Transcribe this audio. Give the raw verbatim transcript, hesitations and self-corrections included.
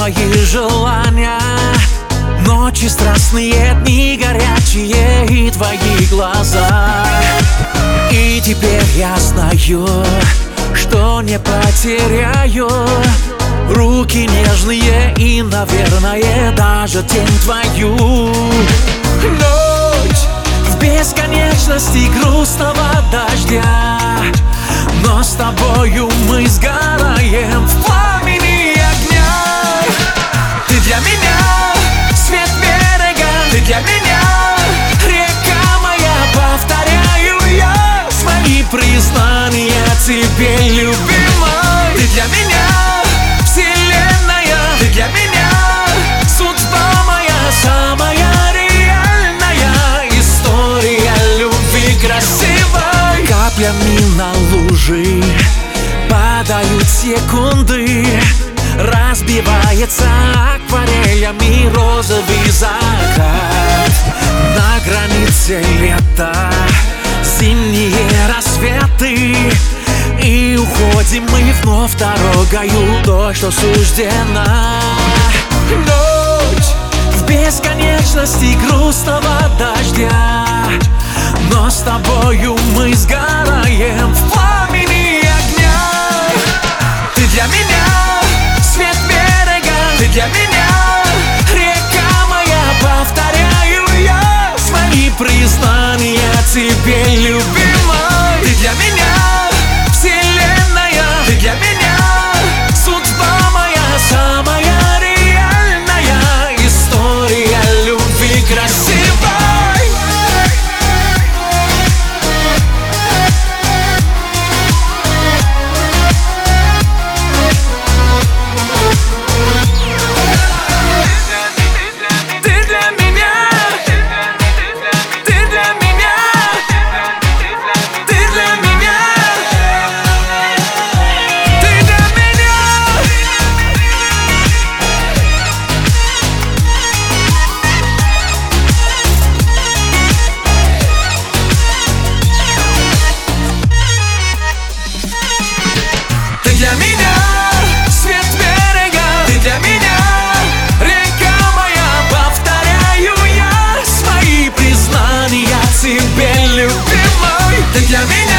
мои желания. Ночи страстные, дни горячие и твои глаза. И теперь я знаю, что не потеряю руки нежные и, наверное, даже тень твою. Ночь в бесконечности грустного дождя, но с тобою мы сгораем в пламени огня. Ты для меня свет берега, ты для меня река моя, повторяю я свои признания тебе, любимой. Ты для меня вселенная, ты для меня судьба моя, самая реальная история любви красивой. Каплями на лужи падают секунды, разбивается акварелями розовый закат. На границе лета зимние рассветы, и уходим мы вновь дорогою той, что суждена. Ночь в бесконечности грустного дождя, но с тобою мы сгораем в пламени огня. Ты для меня свет берега, ты для меня река моя, повторяю я свои признания тебе, любимой. Ты для меня вселенная, ты для меня судьба моя, самая реальная история любви красивой. Для меня свет берега, ты для меня река моя, повторяю я свои признания тебе, любимой. Ты для меня